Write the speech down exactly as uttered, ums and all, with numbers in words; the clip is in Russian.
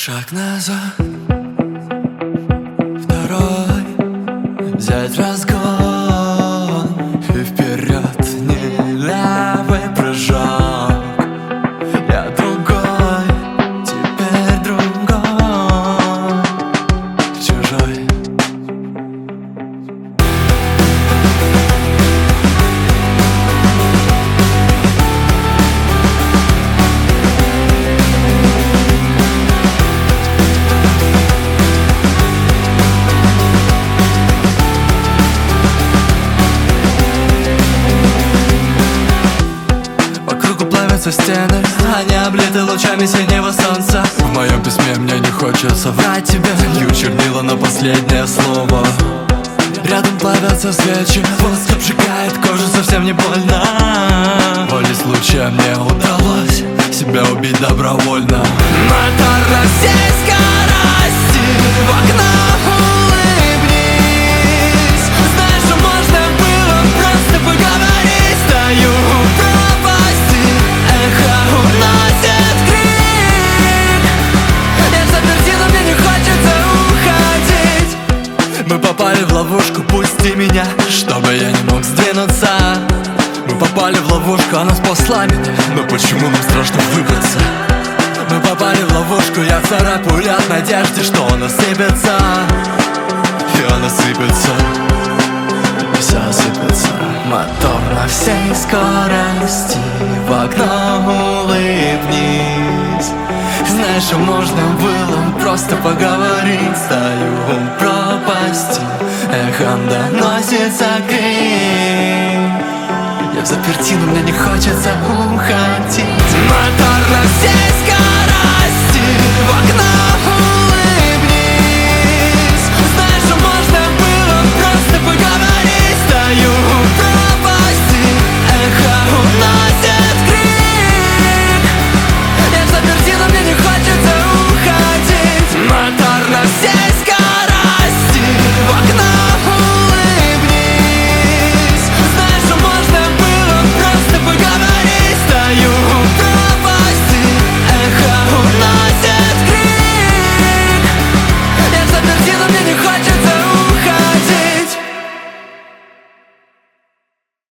Шаг назад, второй, взять разгон и вперед, не левый прыжок. Я другой, теперь другой, чужой. Стены, они облиты лучами синего солнца. В моем письме мне не хочется врать тебе. Лью чернила на последнее слово. Рядом плавятся свечи, воск обжигает кожу, совсем не больно. Волей случая мне удалось себя убить добровольно. Мотор на всей скорости, в окно улыбнись. Знаешь, что можно было просто поговорить. Стою у пропасти, эхо уносит крик. Я заперти, но мне не хочется уходить. Мы попали в ловушку, пусти меня, чтобы я не мог сдвинуться. Мы попали в ловушку, она спасла меня, но почему нам страшно выбраться? Мы попали в ловушку, я царапаю от надежды, что она сыпется. И она сыпется, и вся сыпется. Мотор на всей скорости, в окно улыбнись. Знаешь, что можно было просто поговорить. Стою у пропасти, эхом доносится крик. Я взаперти, но мне не хочется уходить. Мотор на всей скорости, в окно